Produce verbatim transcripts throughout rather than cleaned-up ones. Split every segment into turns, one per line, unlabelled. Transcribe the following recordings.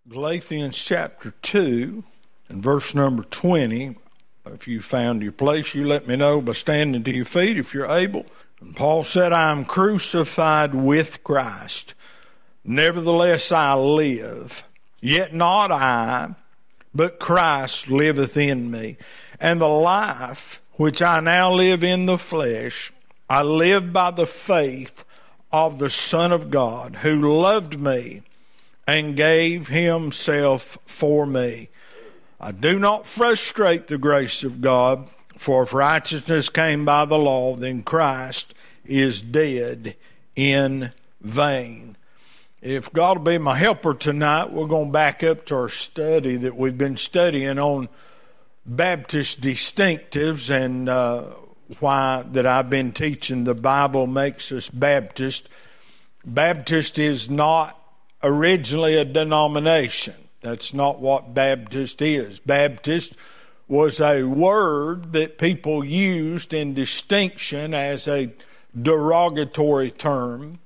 Galatians chapter two and verse number twenty. If you found your place, you let me know by standing to your feet if you're able. And Paul said, I am crucified with Christ. Nevertheless I live, yet not I, but Christ liveth in me. And the life which I now live in the flesh, I live by the faith of the Son of God, who loved me and gave himself for me. I do not frustrate the grace of God, for if righteousness came by the law, then Christ is dead in vain. If God will be my helper tonight, we're going to back up to our study that we've been studying on Baptist distinctives and uh, why that I've been teaching the Bible makes us Baptist. Baptist is not originally a denomination. That's not what Baptist is. Baptist was a word that people used in distinction as a derogatory term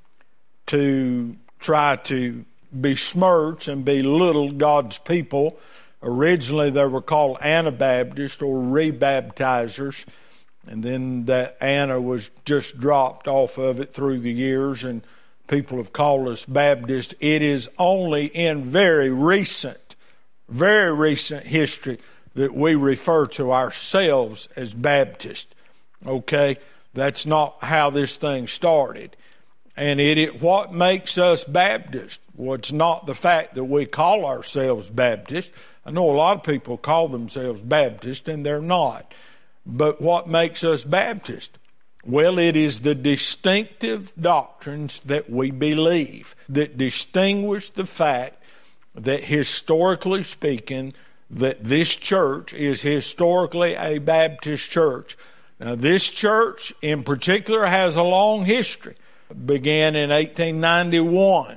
to try to besmirch and belittle God's people. Originally they were called Anabaptists or rebaptizers, and then that Anna was just dropped off of it through the years, and people have called us Baptist. It is only in very recent, very recent history that we refer to ourselves as Baptist. Okay? That's not how this thing started. And it, it what makes us Baptist? Well, it's not the fact that we call ourselves Baptist. I know a lot of people call themselves Baptist, and they're not. But what makes us Baptist? Well, it is the distinctive doctrines that we believe that distinguish the fact that, historically speaking, that this church is historically a Baptist church. Now, this church in particular has a long history. It began in eighteen ninety-one.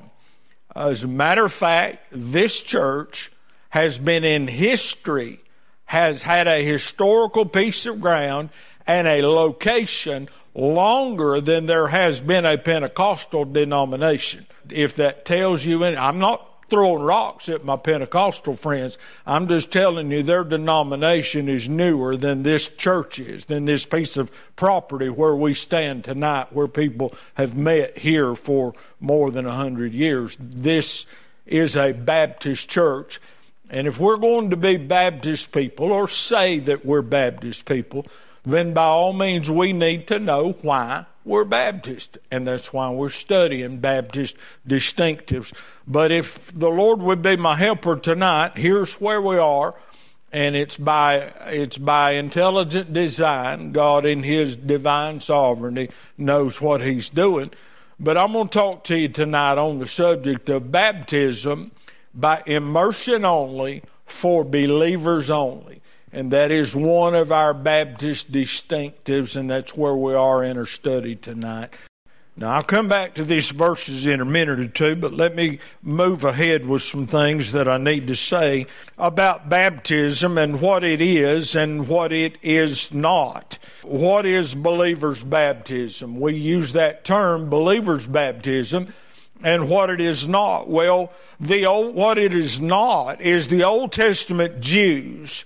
As a matter of fact, this church has been in history, has had a historical piece of ground and a location longer than there has been a Pentecostal denomination. If that tells you anything, I'm not throwing rocks at my Pentecostal friends. I'm just telling you their denomination is newer than this church is, than this piece of property where we stand tonight, where people have met here for more than a hundred years. This is a Baptist church. And if we're going to be Baptist people, or say that we're Baptist people, then by all means we need to know why we're Baptist. And that's why we're studying Baptist distinctives. But if the Lord would be my helper tonight, here's where we are. And it's by it's by intelligent design. God in His divine sovereignty knows what He's doing. But I'm going to talk to you tonight on the subject of baptism by immersion only, for believers only. And that is one of our Baptist distinctives, and that's where we are in our study tonight. Now, I'll come back to these verses in a minute or two, but let me move ahead with some things that I need to say about baptism and what it is and what it is not. What is believer's baptism? We use that term, believer's baptism, and what it is not. Well, the old, what it is not is the Old Testament Jews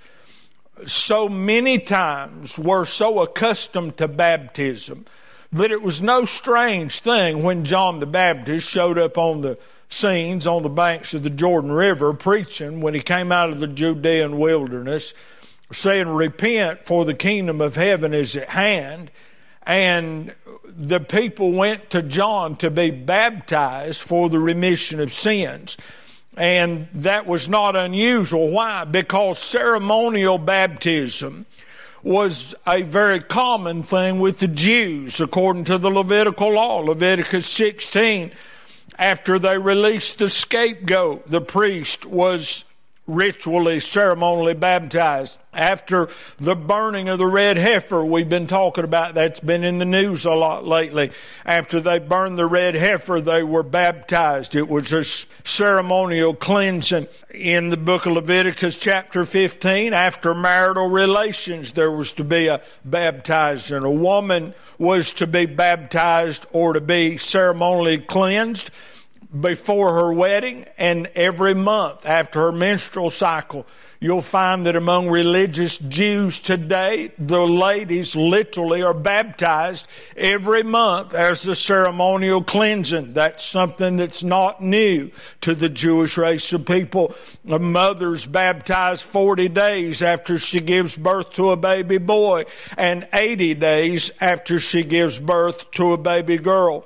so many times were so accustomed to baptism that it was no strange thing when John the Baptist showed up on the scenes on the banks of the Jordan River preaching when he came out of the Judean wilderness, saying, repent, for the kingdom of heaven is at hand. And the people went to John to be baptized for the remission of sins. And that was not unusual. Why? Because ceremonial baptism was a very common thing with the Jews, according to the Levitical law. Leviticus sixteen, after they released the scapegoat, the priest was ritually, ceremonially baptized. After the burning of the red heifer, we've been talking about, that's been in the news a lot lately. After they burned the red heifer, they were baptized. It was a ceremonial cleansing. In the book of Leviticus chapter fifteen, after marital relations, there was to be a baptizing. A woman was to be baptized or to be ceremonially cleansed before her wedding and every month after her menstrual cycle. You'll find that among religious Jews today, the ladies literally are baptized every month as a ceremonial cleansing. That's something that's not new to the Jewish race of people. A mother's baptized forty days after she gives birth to a baby boy and eighty days after she gives birth to a baby girl.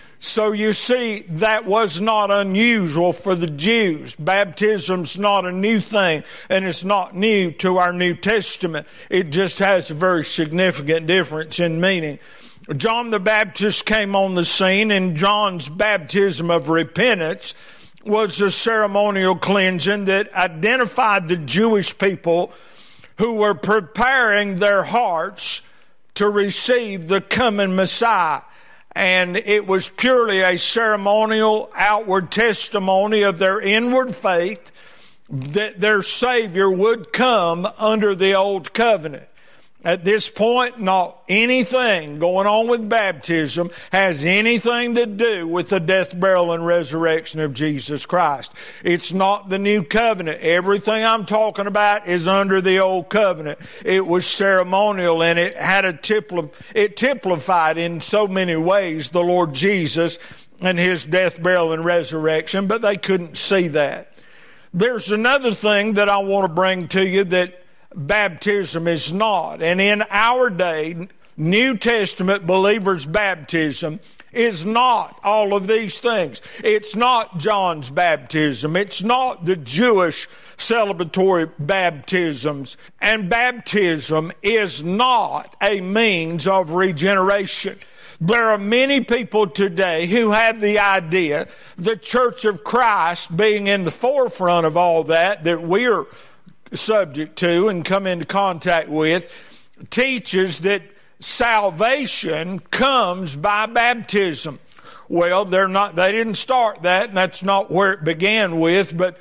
So you see, that was not unusual for the Jews. Baptism's not a new thing, and it's not new to our New Testament. It just has a very significant difference in meaning. John the Baptist came on the scene, and John's baptism of repentance was a ceremonial cleansing that identified the Jewish people who were preparing their hearts to receive the coming Messiah. And it was purely a ceremonial outward testimony of their inward faith that their Savior would come under the old covenant. At this point, not anything going on with baptism has anything to do with the death, burial, and resurrection of Jesus Christ. It's not the new covenant. Everything I'm talking about is under the old covenant. It was ceremonial, and it had a typl- it typified in so many ways the Lord Jesus and His death, burial, and resurrection, but they couldn't see that. There's another thing that I want to bring to you that baptism is not. And in our day, New Testament believers' baptism is not all of these things. It's not John's baptism. It's not the Jewish celebratory baptisms. And baptism is not a means of regeneration. There are many people today who have the idea the Church of Christ being in the forefront of all that, that we're subject to and come into contact with, teaches that salvation comes by baptism. Well, they're not, they didn't start that, and that's not where it began with, but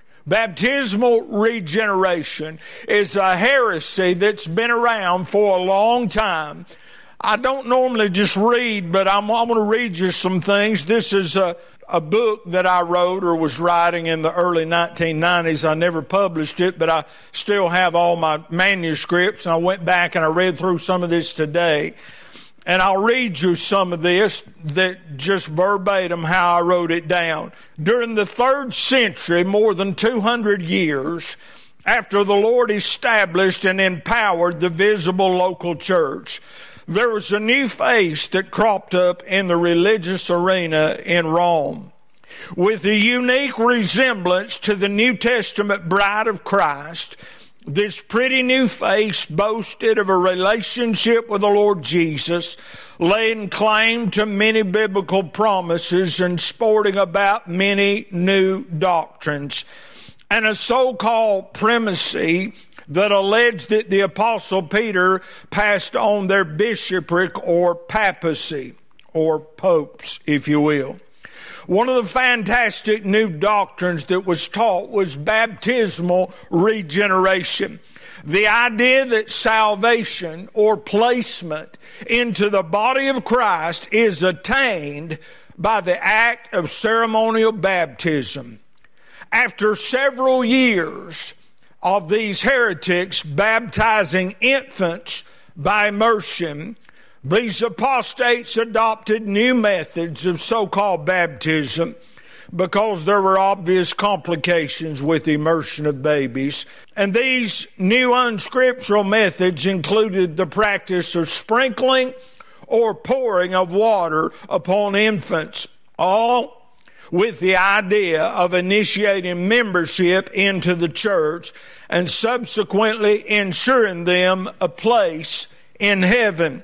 baptismal regeneration is a heresy that's been around for a long time. I don't normally just read, but I'm, I'm going to read you some things. This is a A book that I wrote or was writing in the early nineteen nineties. I never published it, but I still have all my manuscripts. And I went back and I read through some of this today. And I'll read you some of this, that just verbatim how I wrote it down. During the third century, more than two hundred years after the Lord established and empowered the visible local church, there was a new face that cropped up in the religious arena in Rome. With a unique resemblance to the New Testament bride of Christ, this pretty new face boasted of a relationship with the Lord Jesus, laying claim to many biblical promises and sporting about many new doctrines, and a so-called primacy that alleged that the Apostle Peter passed on their bishopric or papacy, or popes, if you will. One of the fantastic new doctrines that was taught was baptismal regeneration. The idea that salvation or placement into the body of Christ is attained by the act of ceremonial baptism. After several years of these heretics baptizing infants by immersion, these apostates adopted new methods of so-called baptism because there were obvious complications with immersion of babies. And these new unscriptural methods included the practice of sprinkling or pouring of water upon infants, all with the idea of initiating membership into the church and subsequently ensuring them a place in heaven.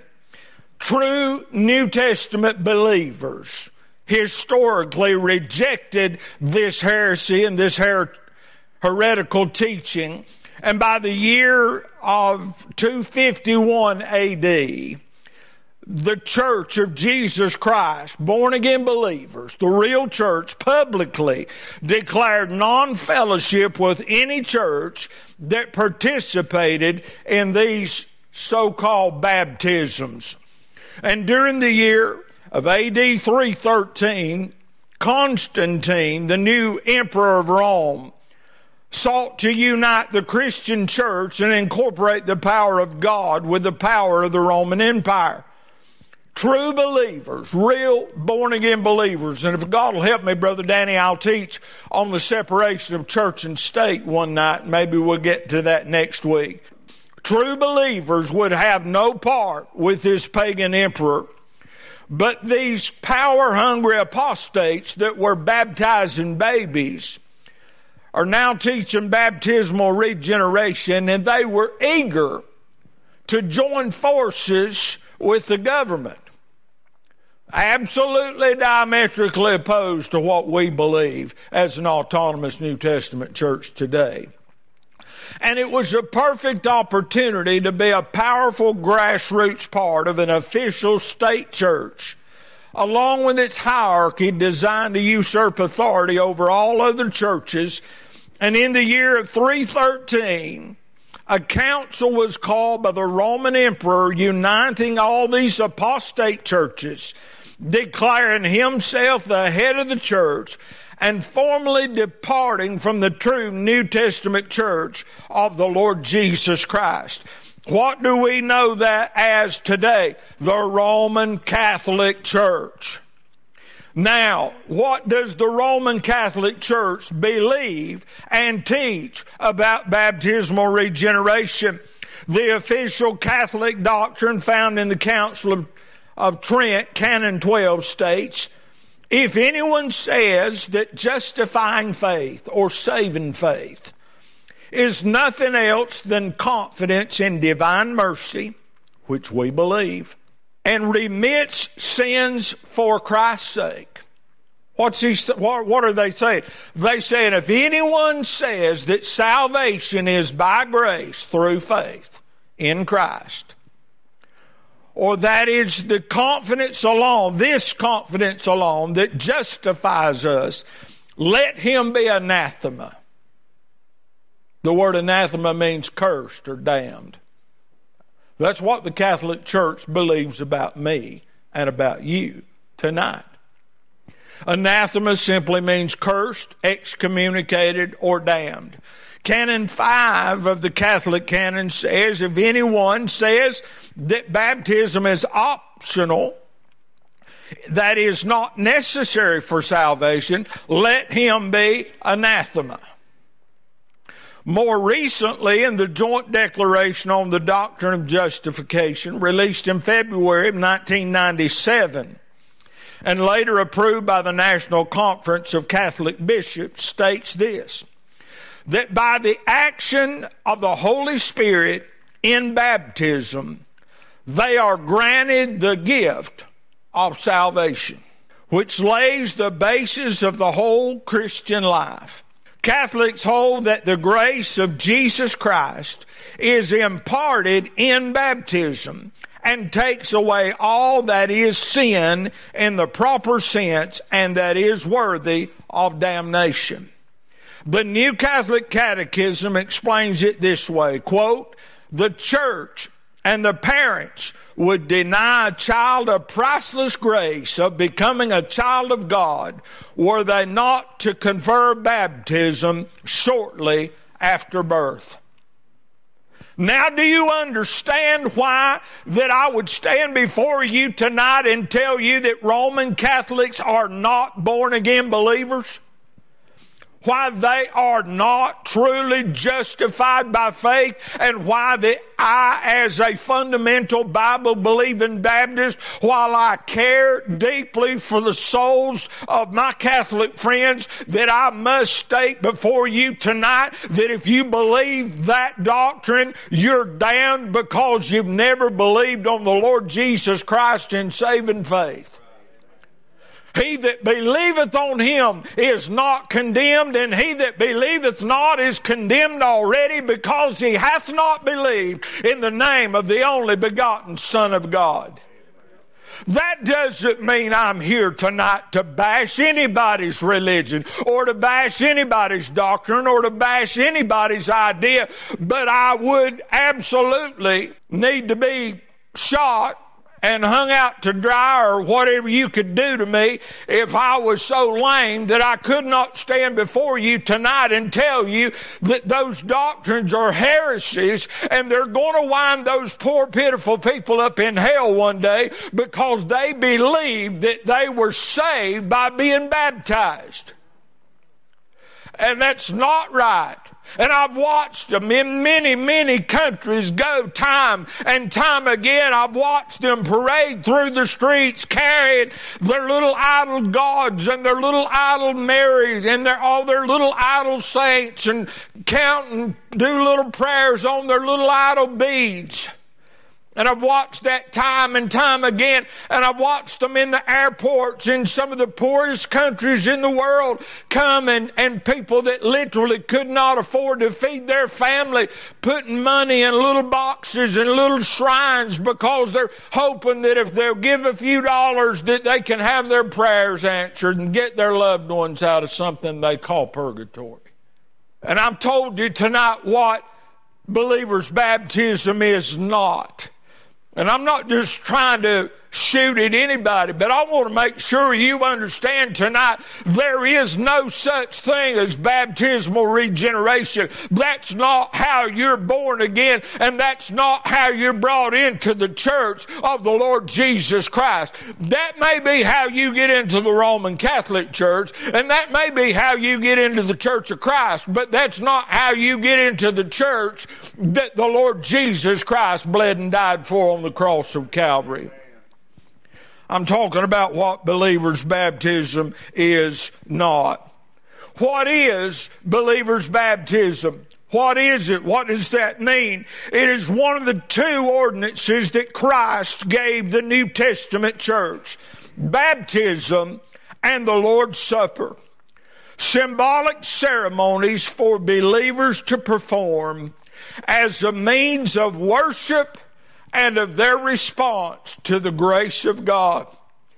True New Testament believers historically rejected this heresy and this her- heretical teaching, and by the year of two fifty-one A D, the Church of Jesus Christ, born-again believers, the real church, publicly declared non-fellowship with any church that participated in these so-called baptisms. And during the year of A D three thirteen, Constantine, the new emperor of Rome, sought to unite the Christian church and incorporate the power of God with the power of the Roman Empire. True believers, real born-again believers, and if God will help me, Brother Danny, I'll teach on the separation of church and state one night. Maybe we'll get to that next week. True believers would have no part with this pagan emperor, but these power-hungry apostates that were baptizing babies are now teaching baptismal regeneration, and they were eager to join forces with the government. Absolutely diametrically opposed to what we believe as an autonomous New Testament church today. And it was a perfect opportunity to be a powerful grassroots part of an official state church, along with its hierarchy designed to usurp authority over all other churches. And in the year of three thirteen, a council was called by the Roman emperor, uniting all these apostate churches, declaring himself the head of the church, and formally departing from the true New Testament church of the Lord Jesus Christ. What do we know that as today? The Roman Catholic Church. Now, what does the Roman Catholic Church believe and teach about baptismal regeneration? The official Catholic doctrine found in the Council of, of Trent, Canon twelve, states, if anyone says that justifying faith or saving faith is nothing else than confidence in divine mercy, which we believe, and remits sins for Christ's sake. What's he? What, what are they saying? They saying if anyone says that salvation is by grace through faith in Christ, or that is the confidence alone, this confidence alone that justifies us, let him be anathema. The word anathema means cursed or damned. That's what the Catholic Church believes about me and about you tonight. Anathema simply means cursed, excommunicated, or damned. Canon five of the Catholic Canon says, if anyone says that baptism is optional, that is not necessary for salvation, let him be anathema. More recently, in the Joint Declaration on the Doctrine of Justification, released in February of nineteen ninety-seven, and later approved by the National Conference of Catholic Bishops, states this, that by the action of the Holy Spirit in baptism, they are granted the gift of salvation, which lays the basis of the whole Christian life. Catholics hold that the grace of Jesus Christ is imparted in baptism and takes away all that is sin in the proper sense and that is worthy of damnation. The New Catholic Catechism explains it this way, quote, the church and the parents would deny a child a priceless grace of becoming a child of God were they not to confer baptism shortly after birth. Now do you understand why that I would stand before you tonight and tell you that Roman Catholics are not born-again believers? Why they are not truly justified by faith, and why that I, as a fundamental Bible-believing Baptist, while I care deeply for the souls of my Catholic friends, that I must state before you tonight that if you believe that doctrine, you're damned because you've never believed on the Lord Jesus Christ in saving faith. He that believeth on him is not condemned, and he that believeth not is condemned already, because he hath not believed in the name of the only begotten Son of God. That doesn't mean I'm here tonight to bash anybody's religion or to bash anybody's doctrine or to bash anybody's idea, but I would absolutely need to be shot and hung out to dry or whatever you could do to me if I was so lame that I could not stand before you tonight and tell you that those doctrines are heresies and they're going to wind those poor pitiful people up in hell one day because they believed that they were saved by being baptized. And that's not right. And I've watched them in many, many countries go time and time again. I've watched them parade through the streets carrying their little idol gods and their little idol Marys and their, all their little idol saints and count and do little prayers on their little idol beads. And I've watched that time and time again. And I've watched them in the airports in some of the poorest countries in the world come and, and people that literally could not afford to feed their family putting money in little boxes and little shrines because they're hoping that if they'll give a few dollars that they can have their prayers answered and get their loved ones out of something they call purgatory. And I've told you tonight what believers' baptism is not. And I'm not just trying to shoot at anybody, but I want to make sure you understand tonight there is no such thing as baptismal regeneration. That's not how you're born again, and that's not how you're brought into the church of the Lord Jesus Christ. That may be how you get into the Roman Catholic Church, and that may be how you get into the Church of Christ, but that's not how you get into the church that the Lord Jesus Christ bled and died for on the cross of Calvary. I'm talking about what believers' baptism is not. What is believers' baptism? What is it? What does that mean? It is one of the two ordinances that Christ gave the New Testament church. Baptism and the Lord's Supper. Symbolic ceremonies for believers to perform as a means of worship and of their response to the grace of God.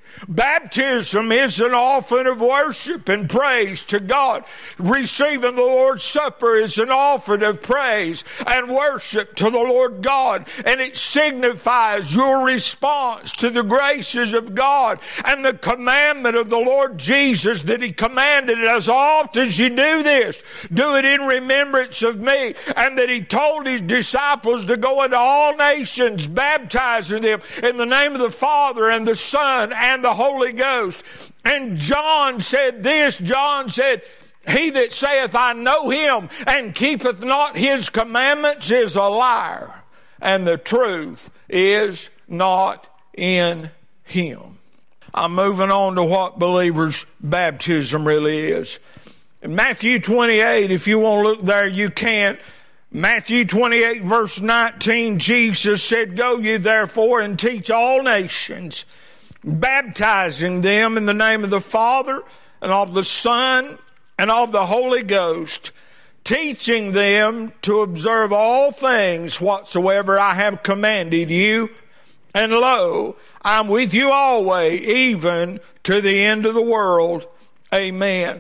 Baptism is an offering of worship and praise to God. Receiving the Lord's Supper is an offering of praise and worship to the Lord God. And it signifies your response to the graces of God and the commandment of the Lord Jesus that He commanded as oft as you do this, do it in remembrance of me. And that He told His disciples to go into all nations, baptizing them in the name of the Father and the Son and the the Holy Ghost. And John said this, John said, he that saith, I know Him, and keepeth not His commandments is a liar, and the truth is not in him. I'm moving on to what believers' baptism really is. In Matthew twenty-eight, if you want to look there, you can. Matthew twenty-eight, verse nineteen, Jesus said, Go ye therefore and teach all nations, baptizing them in the name of the Father and of the Son and of the Holy Ghost, teaching them to observe all things whatsoever I have commanded you. And lo, I'm with you always, even to the end of the world. Amen.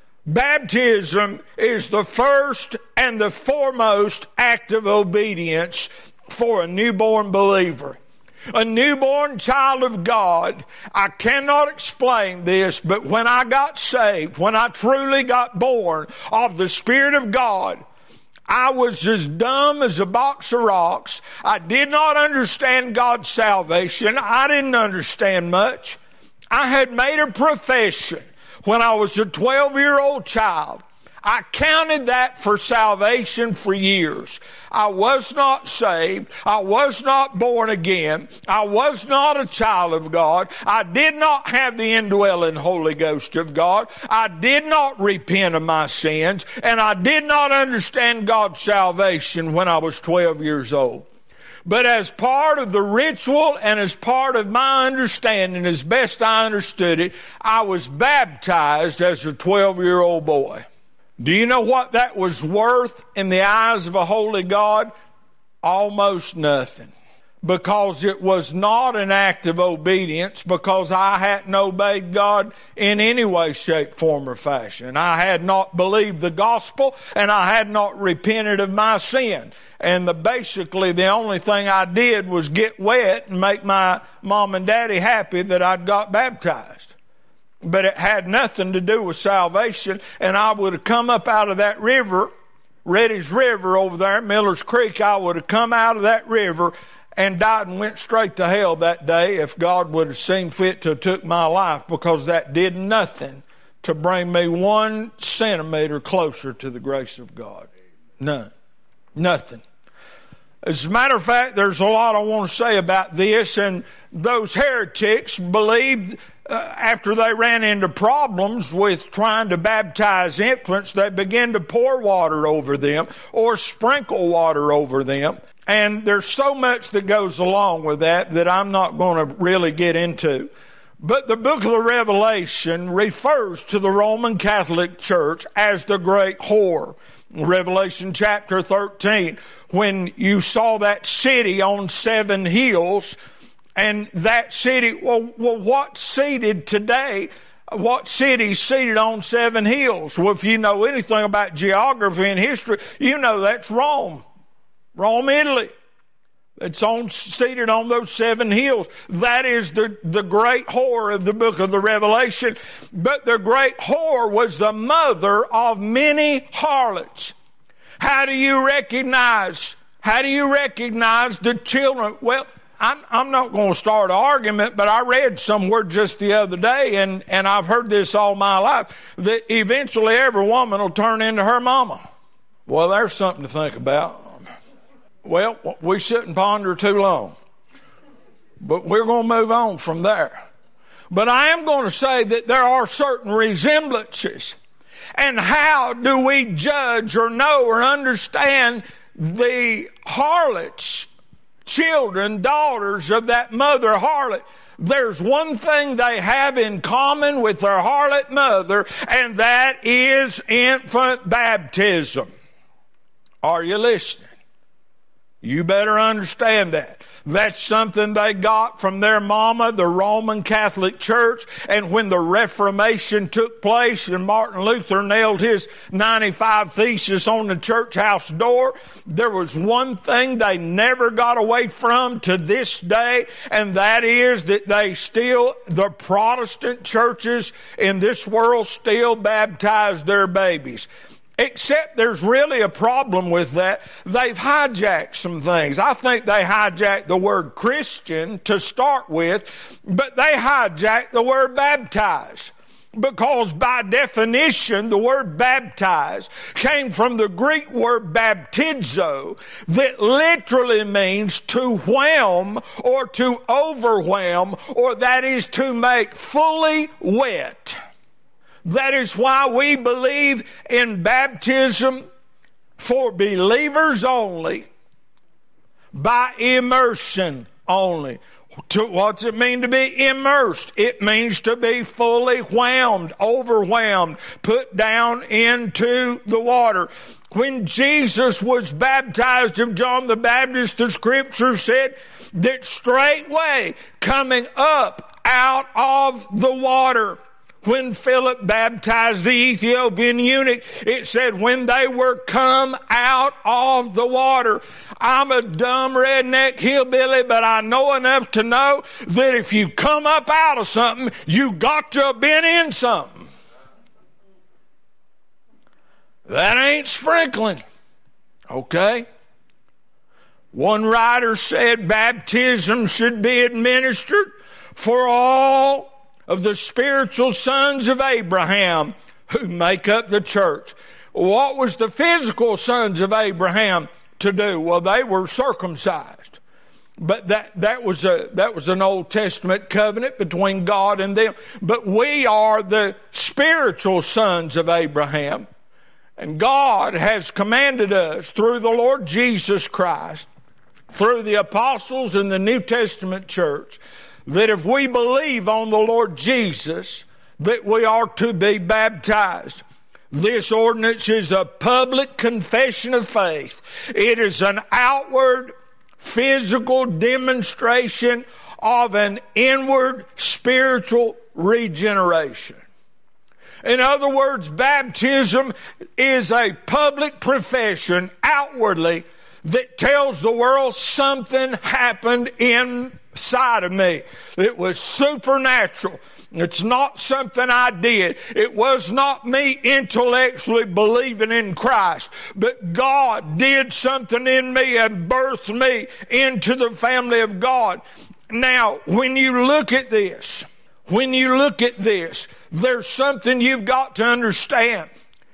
Baptism is the first and the foremost act of obedience for a newborn believer. A newborn child of God. I cannot explain this, but when I got saved, when I truly got born of the Spirit of God, I was as dumb as a box of rocks. I did not understand God's salvation. I didn't understand much. I had made a profession when I was a twelve-year-old child. I counted that for salvation for years. I was not saved. I was not born again. I was not a child of God. I did not have the indwelling Holy Ghost of God. I did not repent of my sins. And I did not understand God's salvation when I was twelve years old. But as part of the ritual and as part of my understanding, as best I understood it, I was baptized as a twelve-year-old boy. Do you know what that was worth in the eyes of a holy God? Almost nothing. because it was not an act of obedience, because I hadn't obeyed God in any way, shape, form, or fashion. I had not believed the gospel, and I had not repented of my sin. And the, basically the only thing I did was get wet and make my mom and daddy happy that I'd got baptized. But it had nothing to do with salvation, and I would have come up out of that river, Reddy's River over there, Miller's Creek. I would have come out of that river and died and went straight to hell that day if God would have seen fit to have took my life, because that did nothing to bring me one centimeter closer to the grace of God. None. Nothing. As a matter of fact, there's a lot I want to say about this, and those heretics believed uh, after they ran into problems with trying to baptize infants, they began to pour water over them or sprinkle water over them. And there's so much that goes along with that that I'm not going to really get into. But the book of the Revelation refers to the Roman Catholic Church as the great whore. Revelation chapter thirteen, when you saw that city on seven hills, and that city, well, well what's seated today? What city's seated on seven hills? Well, if you know anything about geography and history, you know that's Rome. Rome, Italy. It's on, seated on those seven hills. That is the, the great whore of the book of the Revelation. But the great whore was the mother of many harlots. How do you recognize, how do you recognize the children? Well, I'm, I'm not going to start an argument, but I read somewhere just the other day, and, and I've heard this all my life, that eventually every woman will turn into her mama. Well, there's something to think about. Well, we shouldn't ponder too long, but we're going to move on from there. But I am going to say that there are certain resemblances. And how do we judge or know or understand the harlots, children, daughters of that mother harlot? There's one thing they have in common with their harlot mother, and that is infant baptism. Are you listening? You better understand that. That's something they got from their mama, the Roman Catholic Church. And when the Reformation took place and Martin Luther nailed his ninety-five Theses on the church house door, there was one thing they never got away from to this day, and that is that they still, the Protestant churches in this world still baptize their babies. Except there's really a problem with that. They've hijacked some things. I think they hijacked the word Christian to start with, but they hijacked the word baptize. Because by definition, the word baptize came from the Greek word baptizo, that literally means to whelm or to overwhelm, or that is to make fully wet. That is why we believe in baptism for believers only, by immersion only. To, what's it mean to be immersed? It means to be fully whelmed, overwhelmed, put down into the water. When Jesus was baptized of John the Baptist, the Scripture said that straightway coming up out of the water, when Philip baptized the Ethiopian eunuch, it said when they were come out of the water. I'm a dumb redneck hillbilly, but I know enough to know that if you come up out of something, you got to have been in something. That ain't sprinkling. Okay? One writer said baptism should be administered for all of the spiritual sons of Abraham who make up the church. What was the physical sons of Abraham to do? Well, they were circumcised. But that, that was a, that was an Old Testament covenant between God and them. But we are the spiritual sons of Abraham. And God has commanded us through the Lord Jesus Christ, through the apostles in the New Testament church, that if we believe on the Lord Jesus, that we are to be baptized. This ordinance is a public confession of faith. It is an outward physical demonstration of an inward spiritual regeneration. In other words, baptism is a public profession outwardly that tells the world something happened inside of me. It was supernatural. It's not something I did. It was not me intellectually believing in Christ, but God did something in me and birthed me into the family of God. Now, when you look at this, when you look at this, there's something you've got to understand.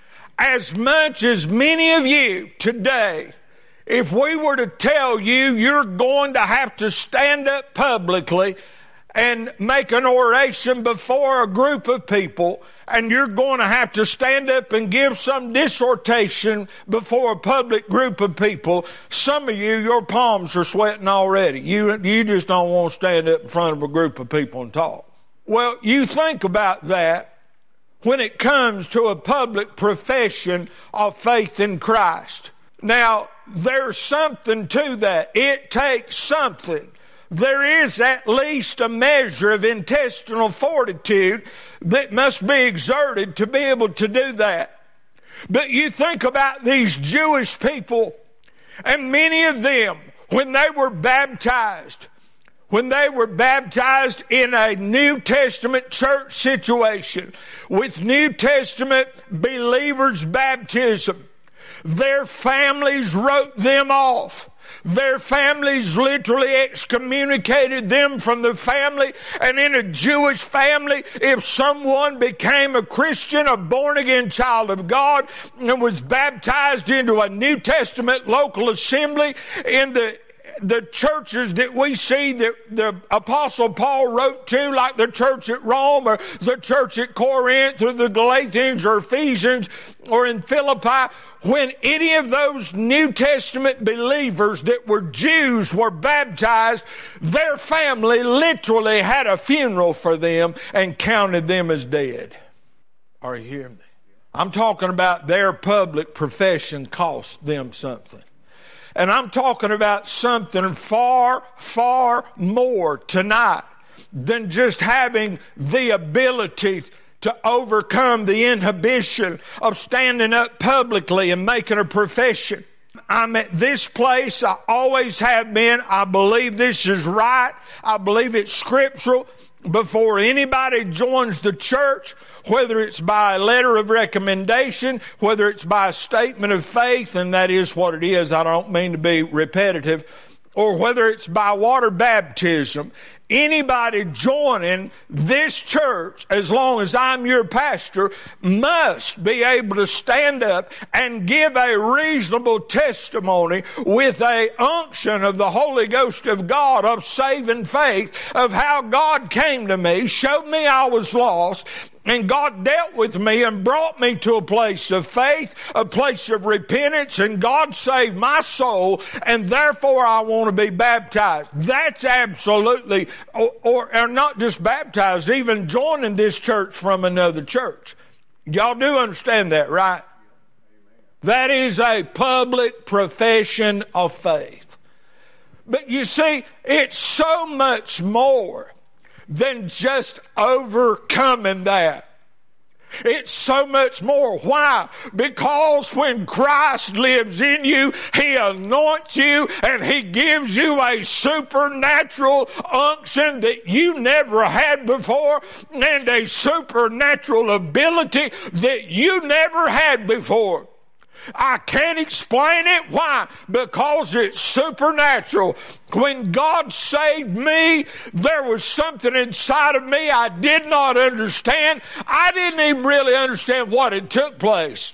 As much as many of you today, if we were to tell you you're going to have to stand up publicly and make an oration before a group of people, and you're going to have to stand up and give some dissertation before a public group of people, some of you, your palms are sweating already. You, you just don't want to stand up in front of a group of people and talk. Well, you think about that when it comes to a public profession of faith in Christ. Now, there's something to that. It takes something. There is at least a measure of intestinal fortitude that must be exerted to be able to do that. But you think about these Jewish people, and many of them, when they were baptized, when they were baptized in a New Testament church situation with New Testament believers' baptism, their families wrote them off. Their families literally excommunicated them from the family. And in a Jewish family, if someone became a Christian, a born-again child of God, and was baptized into a New Testament local assembly in the the churches that we see that the Apostle Paul wrote to, like the church at Rome or the church at Corinth or the Galatians or Ephesians or in Philippi, when any of those New Testament believers that were Jews were baptized, their family literally had a funeral for them and counted them as dead. Are you hearing me? I'm talking about their public profession cost them something. And I'm talking about something far, far more tonight than just having the ability to overcome the inhibition of standing up publicly and making a profession. I'm at this place. I always have been. I believe this is right. I believe it's scriptural. Before anybody joins the church, whether it's by a letter of recommendation, whether it's by a statement of faith, and that is what it is, I don't mean to be repetitive, or whether it's by water baptism, anybody joining this church, as long as I'm your pastor, must be able to stand up and give a reasonable testimony with a unction of the Holy Ghost of God, of saving faith, of how God came to me, showed me I was lost, and God dealt with me and brought me to a place of faith, a place of repentance, and God saved my soul, and therefore I want to be baptized. That's absolutely, or, or, or not just baptized, even joining this church from another church. Y'all do understand that, right? That is a public profession of faith. But you see, it's so much more than just overcoming that. It's so much more. Why? Because when Christ lives in you, He anoints you and He gives you a supernatural unction that you never had before, and a supernatural ability that you never had before. I can't explain it. Why? Because it's supernatural. When God saved me, there was something inside of me I did not understand. I didn't even really understand what had took place.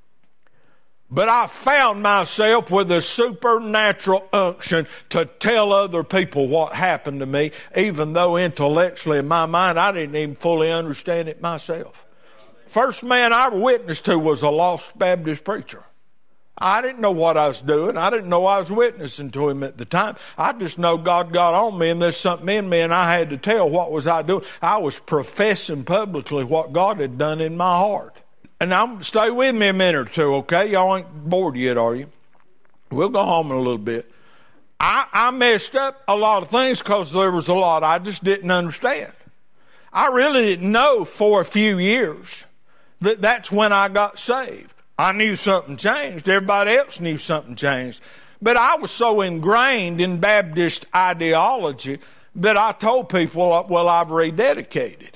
But I found myself with a supernatural unction to tell other people what happened to me, even though intellectually in my mind I didn't even fully understand it myself. First man I ever witnessed to was a lost Baptist preacher. I didn't know what I was doing. I didn't know I was witnessing to him at the time. I just know God got on me and there's something in me and I had to tell what was I doing. I was professing publicly what God had done in my heart. And I'm stay with me a minute or two, okay? Y'all ain't bored yet, are you? We'll go home in a little bit. I, I messed up a lot of things because there was a lot I just didn't understand. I really didn't know for a few years that that's when I got saved. I knew something changed. Everybody else knew something changed. But I was so ingrained in Baptist ideology that I told people, well, I've rededicated.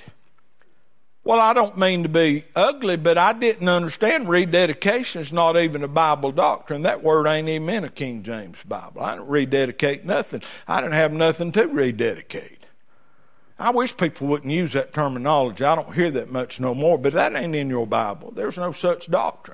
Well, I don't mean to be ugly, but I didn't understand rededication is not even a Bible doctrine. That word ain't even in a King James Bible. I didn't rededicate nothing. I didn't have nothing to rededicate. I wish people wouldn't use that terminology. I don't hear that much no more, but that ain't in your Bible. There's no such doctrine.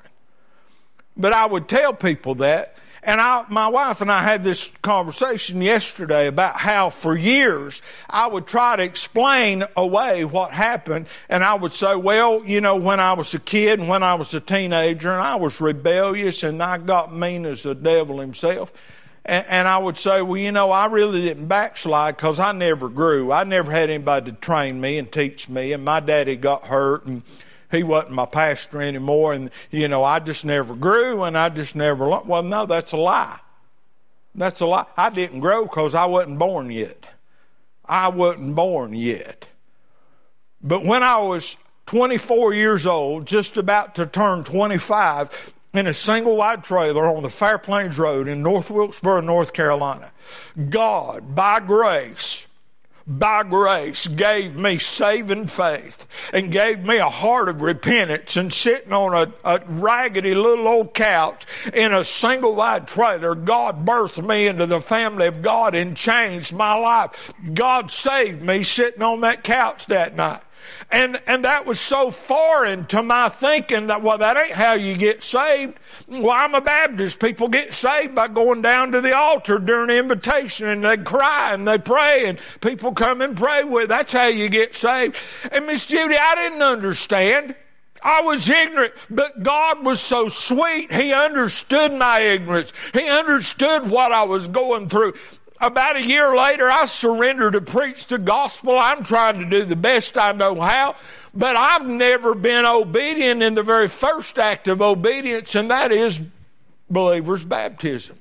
But I would tell people that. And I, my wife and I had this conversation yesterday about how for years I would try to explain away what happened. And I would say, well, you know, when I was a kid and when I was a teenager and I was rebellious and I got mean as the devil himself. And, and I would say, well, you know, I really didn't backslide because I never grew. I never had anybody to train me and teach me. And my daddy got hurt and he wasn't my pastor anymore, and, you know, I just never grew, and I just never learned. Well, no, that's a lie. That's a lie. I didn't grow because I wasn't born yet. I wasn't born yet. But when I was twenty-four years old, just about to turn twenty-five, in a single-wide trailer on the Fair Plains Road in North Wilkesboro, North Carolina, God, by grace, by grace, gave me saving faith and gave me a heart of repentance, and sitting on a, a raggedy little old couch in a single wide trailer, God birthed me into the family of God and changed my life. God saved me sitting on that couch that night. And and that was so foreign to my thinking that, well, that ain't how you get saved. Well, I'm a Baptist. People get saved by going down to the altar during the invitation, and they cry and they pray, and people come and pray with. That's how you get saved. And Miss Judy, I didn't understand. I was ignorant, but God was so sweet. He understood my ignorance. He understood what I was going through. About a year later, I surrendered to preach the gospel. I'm trying to do the best I know how, but I've never been obedient in the very first act of obedience, and that is believer's baptism.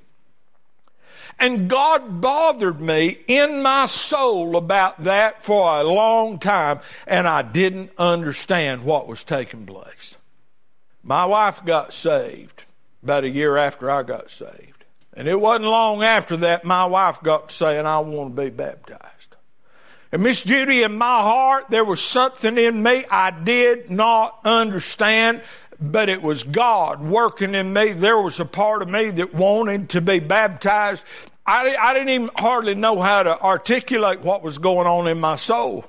And God bothered me in my soul about that for a long time, and I didn't understand what was taking place. My wife got saved about a year after I got saved. And it wasn't long after that my wife got to saying, I want to be baptized. And Miss Judy, in my heart, there was something in me I did not understand, but it was God working in me. There was a part of me that wanted to be baptized. I, I didn't even hardly know how to articulate what was going on in my soul.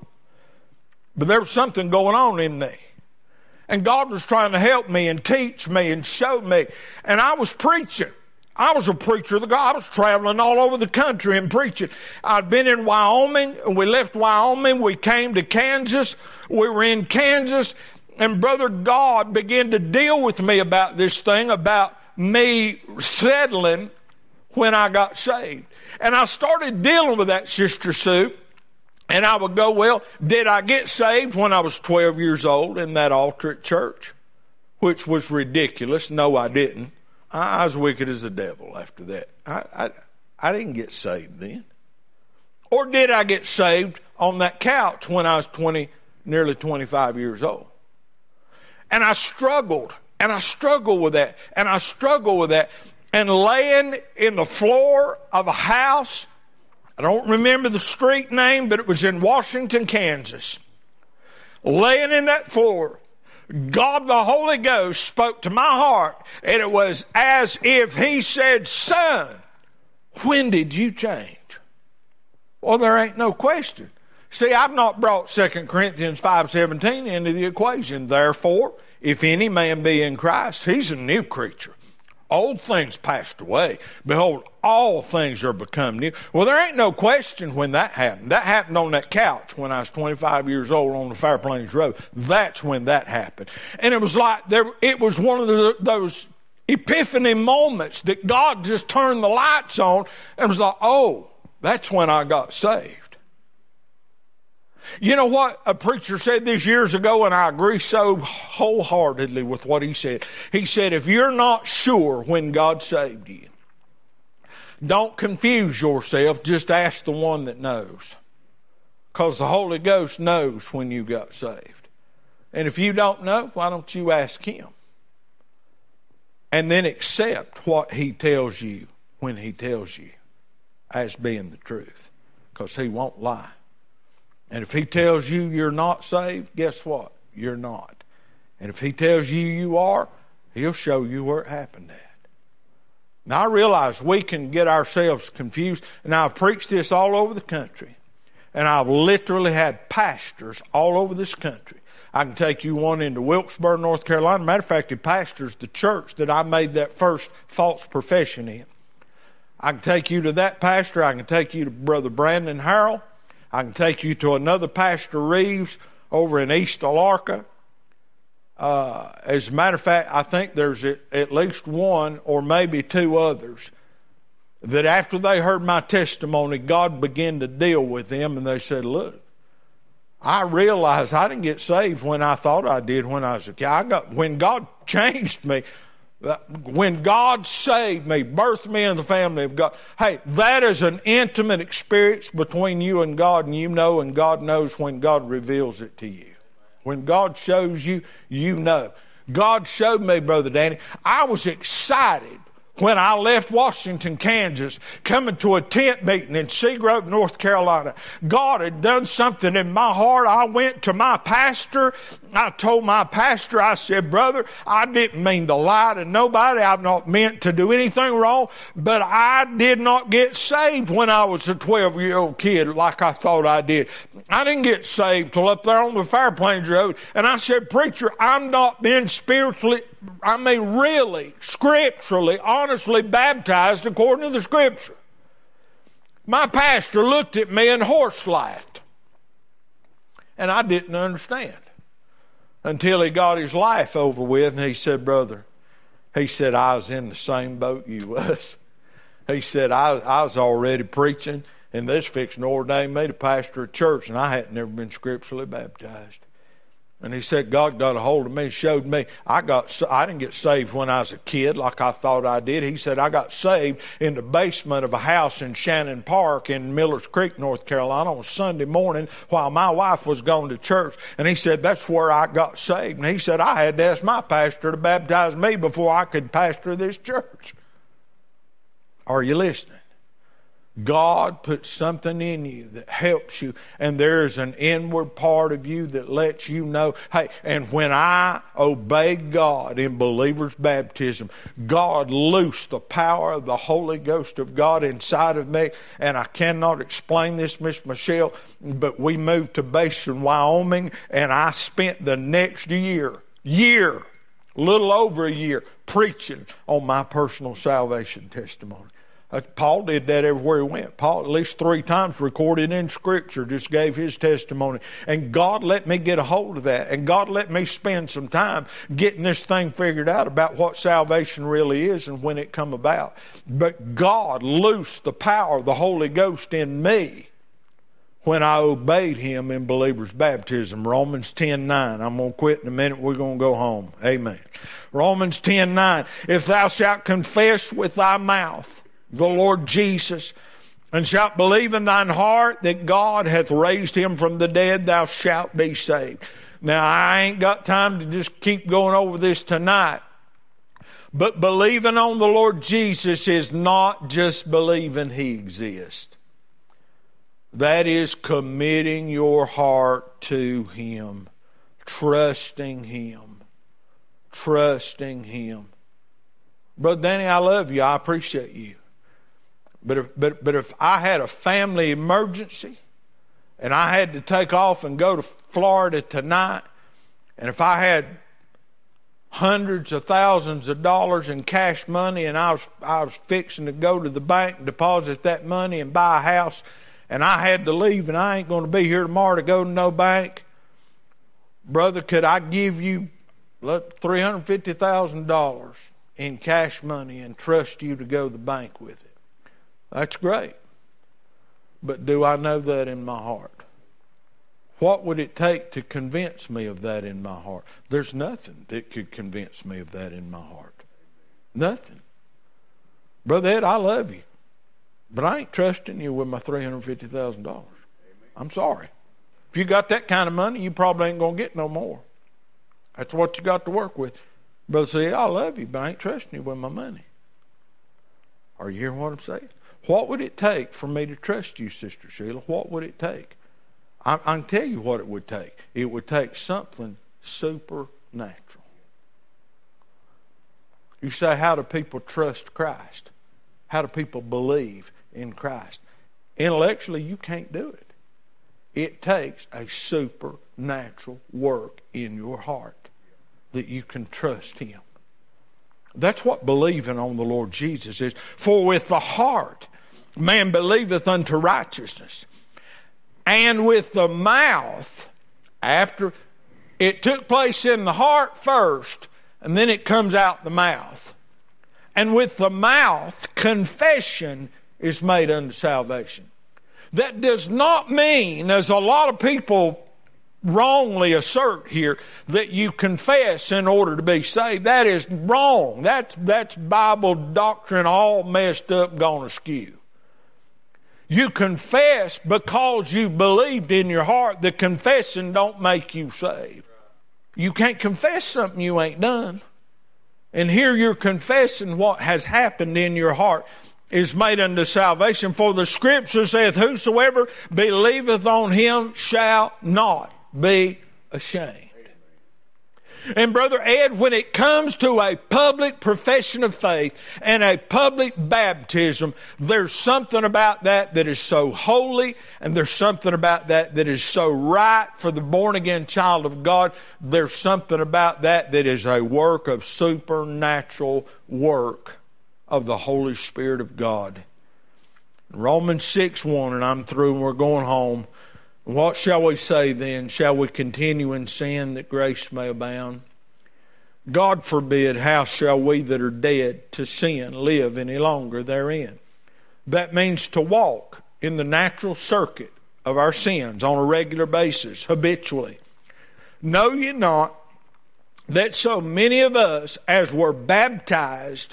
But there was something going on in me. And God was trying to help me and teach me and show me. And I was preaching. I was a preacher of the God. I was traveling all over the country and preaching. I'd been in Wyoming, and we left Wyoming. We came to Kansas. We were in Kansas, and Brother God began to deal with me about this thing, about me settling when I got saved. And I started dealing with that, Sister Sue. And I would go, well, did I get saved when I was twelve years old in that altar at church? Which was ridiculous. No, I didn't. I was wicked as the devil after that. I, I I didn't get saved then. Or did I get saved on that couch when I was twenty, nearly twenty-five years old? And I struggled, and I struggled with that, and I struggled with that. And laying in the floor of a house, I don't remember the street name, but it was in Washington, Kansas. Laying in that floor, God the Holy Ghost spoke to my heart, and it was as if He said, son, when did you change? Well, there ain't no question. See, I've not brought Second Corinthians five seventeen into the equation. Therefore, if any man be in Christ, he's a new creature. Old things passed away. Behold, all things are become new. Well, there ain't no question when that happened. That happened on that couch when I was twenty-five years old on the Fair Plains Road. That's when that happened. And it was like, there. it was one of the, those epiphany moments that God just turned the lights on and was like, oh, that's when I got saved. You know what a preacher said this years ago, and I agree so wholeheartedly with what he said. He said, if you're not sure when God saved you, Don't confuse yourself. Just ask the one that knows. Because the Holy Ghost knows when you got saved. And if you don't know, why don't you ask Him? And then accept what He tells you when He tells you as being the truth. Because He won't lie. And if He tells you you're not saved, guess what? You're not. And if He tells you you are, He'll show you where it happened at. Now, I realize we can get ourselves confused. And I've preached this all over the country. And I've literally had pastors all over this country. I can take you one into Wilkesboro, North Carolina. Matter of fact, he pastors the church that I made that first false profession in. I can take you to that pastor. I can take you to Brother Brandon Harrell. I can take you to another Pastor Reeves over in East Alarka. Uh, as a matter of fact, I think there's at least one or maybe two others that after they heard my testimony, God began to deal with them, and they said, look, I realized I didn't get saved when I thought I did when I was a kid. I got, when God changed me, when God saved me, birthed me in the family of God, hey, that is an intimate experience between you and God, and you know, and God knows when God reveals it to you. When God shows you, you know. God showed me, Brother Danny, I was excited when I left Washington, Kansas, coming to a tent meeting in Seagrove, North Carolina. God had done something in my heart. I went to my pastor. I told my pastor, I said, brother, I didn't mean to lie to nobody. I've not meant to do anything wrong, but I did not get saved when I was a twelve-year-old kid like I thought I did. I didn't get saved till up there on the Fire Plains Road. And I said, preacher, I'm not being spiritually, I mean really, scripturally, honestly baptized according to the Scripture. My pastor looked at me and horse laughed. And I didn't understand until he got his life over with, and he said, brother, he said, I was in the same boat you was. He said, I, I was already preaching, and this fixing to ordain me to pastor a church, and I hadn't never been scripturally baptized. And he said, God got a hold of me and showed me. I got, I didn't get saved when I was a kid like I thought I did. He said, I got saved in the basement of a house in Shannon Park in Millers Creek, North Carolina on Sunday morning while my wife was going to church. And he said, that's where I got saved. And he said, I had to ask my pastor to baptize me before I could pastor this church. Are you listening? God puts something in you that helps you, and there's an inward part of you that lets you know, hey, and when I obeyed God in believer's baptism, God loosed the power of the Holy Ghost of God inside of me, and I cannot explain this, Miss Michelle, but we moved to Basin, Wyoming, and I spent the next year, year, little over a year, preaching on my personal salvation testimony. Uh, Paul did that everywhere he went. Paul, at least three times recorded in Scripture, just gave his testimony. And God let me get a hold of that. And God let me spend some time getting this thing figured out about what salvation really is and when it come about. But God loosed the power of the Holy Ghost in me when I obeyed Him in believer's baptism. Romans ten nine. I'm going to quit in a minute. We're going to go home. Amen. Romans ten nine. If thou shalt confess with thy mouth the Lord Jesus, and shalt believe in thine heart that God hath raised Him from the dead, thou shalt be saved. Now, I ain't got time to just keep going over this tonight, but believing on the Lord Jesus is not just believing He exists. That is committing your heart to Him, trusting Him, trusting Him. Brother Danny, I love you. I appreciate you. But if, but, but if I had a family emergency and I had to take off and go to Florida tonight, and if I had hundreds of thousands of dollars in cash money and I was, I was fixing to go to the bank and deposit that money and buy a house, and I had to leave and I ain't going to be here tomorrow to go to no bank, brother, could I give you three hundred fifty thousand dollars in cash money and trust you to go to the bank with it? That's great. But do I know that in my heart? What would it take to convince me of that in my heart? There's nothing that could convince me of that in my heart. Nothing. Brother Ed, I love you. But I ain't trusting you with my three hundred fifty thousand dollars. I'm sorry. If you got that kind of money, you probably ain't going to get no more. That's what you got to work with. Brother say, I love you, but I ain't trusting you with my money. Are you hearing what I'm saying? What would it take for me to trust you, Sister Sheila? What would it take? I, I can tell you what it would take. It would take something supernatural. You say, how do people trust Christ? How do people believe in Christ? Intellectually, you can't do it. It takes a supernatural work in your heart that you can trust Him. That's what believing on the Lord Jesus is. For with the heart man believeth unto righteousness, and with the mouth, after it took place in the heart first, and then it comes out the mouth. And with the mouth, confession is made unto salvation. That does not mean, as a lot of people wrongly assert here, that you confess in order to be saved. That is wrong. That's, that's Bible doctrine all messed up, gone askew. You confess because you believed in your heart. The confessing don't make you saved. You can't confess something you ain't done. And here you're confessing what has happened in your heart is made unto salvation. For the Scripture saith, whosoever believeth on Him shall not be ashamed. And Brother Ed, when it comes to a public profession of faith and a public baptism, there's something about that that is so holy, and there's something about that that is so right for the born-again child of God. There's something about that that is a work of supernatural work of the Holy Spirit of God. Romans six one, and I'm through and we're going home. What shall we say then? Shall we continue in sin that grace may abound? God forbid, how shall we that are dead to sin live any longer therein? That means to walk in the natural circuit of our sins on a regular basis, habitually. Know ye not that so many of us as were baptized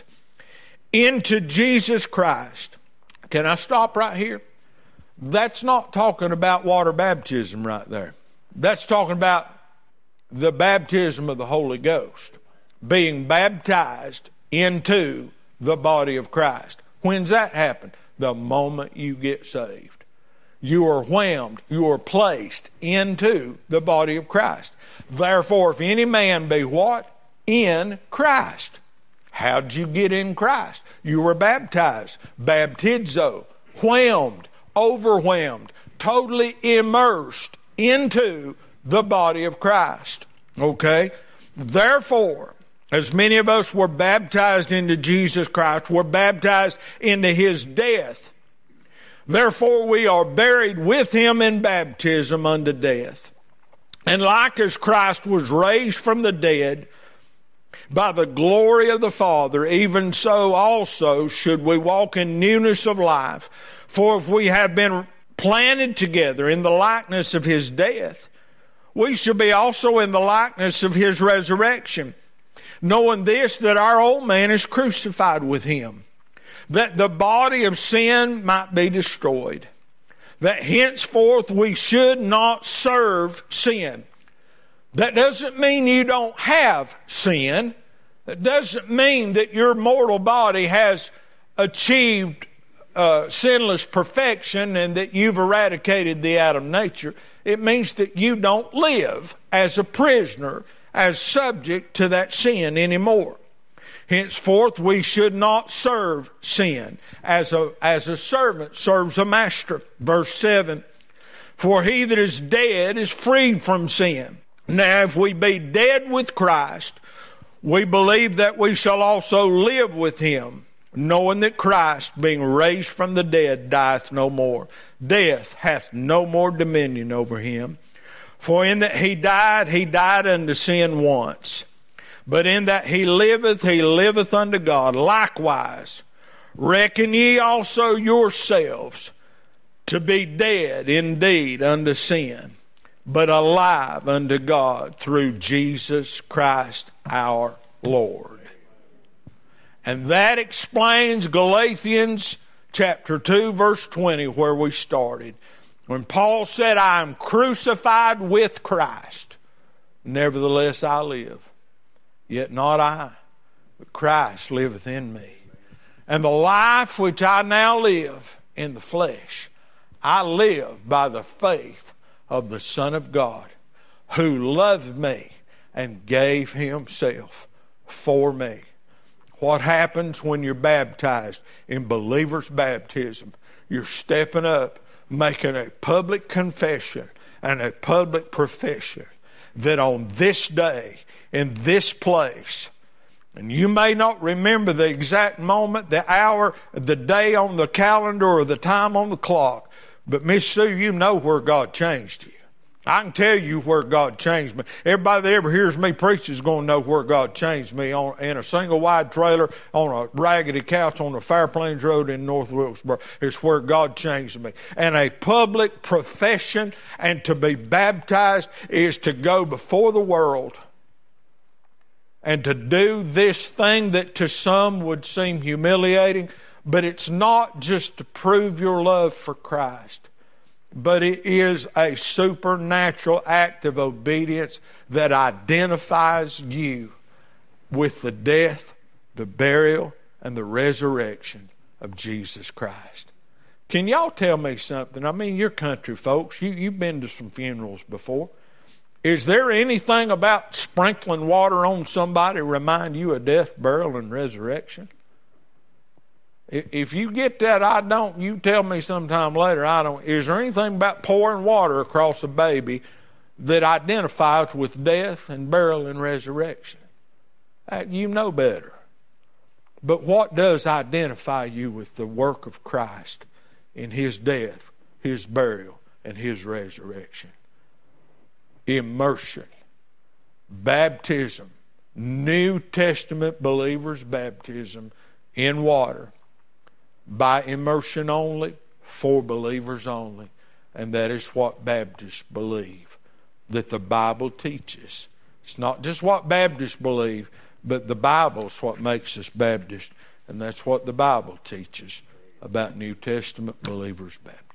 into Jesus Christ. Can I stop right here? That's not talking about water baptism right there. That's talking about the baptism of the Holy Ghost. Being baptized into the body of Christ. When's that happen? The moment you get saved. You are whammed. You are placed into the body of Christ. Therefore, if any man be what? In Christ. How'd you get in Christ? You were baptized. Baptizo. Whelmed. Overwhelmed, totally immersed into the body of Christ. Okay? Therefore, as many of us were baptized into Jesus Christ, were baptized into His death, therefore we are buried with Him in baptism unto death. And like as Christ was raised from the dead by the glory of the Father, even so also should we walk in newness of life. For if we have been planted together in the likeness of His death, we shall be also in the likeness of His resurrection. Knowing this, that our old man is crucified with Him, that the body of sin might be destroyed, that henceforth we should not serve sin. That doesn't mean you don't have sin. That doesn't mean that your mortal body has achieved Uh, sinless perfection and that you've eradicated the Adam nature. It means that you don't live as a prisoner, as subject to that sin anymore. Henceforth we should not serve sin as a, as a servant serves a master. Verse seven, for he that is dead is freed from sin. Now if we be dead with Christ, we believe that we shall also live with Him, knowing that Christ, being raised from the dead, dieth no more. Death hath no more dominion over Him. For in that He died, He died unto sin once. But in that He liveth, He liveth unto God. Likewise, reckon ye also yourselves to be dead indeed unto sin, but alive unto God through Jesus Christ our Lord. And that explains Galatians chapter two, verse twenty, where we started. When Paul said, I am crucified with Christ, nevertheless I live. Yet not I, but Christ liveth in me. And the life which I now live in the flesh, I live by the faith of the Son of God, who loved me and gave himself for me. What happens when you're baptized in believer's baptism? You're stepping up, making a public confession and a public profession that on this day, in this place, and you may not remember the exact moment, the hour, the day on the calendar, or the time on the clock, but Miss Sue, you know where God changed you. I can tell you where God changed me. Everybody that ever hears me preach is going to know where God changed me on in a single wide trailer on a raggedy couch on the Fair Plains Road in North Wilkesboro. It's where God changed me. And a public profession and to be baptized is to go before the world and to do this thing that to some would seem humiliating, but it's not just to prove your love for Christ. But it is a supernatural act of obedience that identifies you with the death, the burial, and the resurrection of Jesus Christ. Can y'all tell me something? I mean, you're country folks. You, you've been to some funerals before. Is there anything about sprinkling water on somebody remind you of death, burial, and resurrection? If you get that, I don't, you tell me sometime later, I don't. Is there anything about pouring water across a baby that identifies with death and burial and resurrection? You know better. But what does identify you with the work of Christ in his death, his burial, and his resurrection? Immersion, baptism, New Testament believers' baptism in water. By immersion only, for believers only. And that is what Baptists believe, that the Bible teaches. It's not just what Baptists believe, but the Bible's what makes us Baptists. And that's what the Bible teaches about New Testament believers' baptism.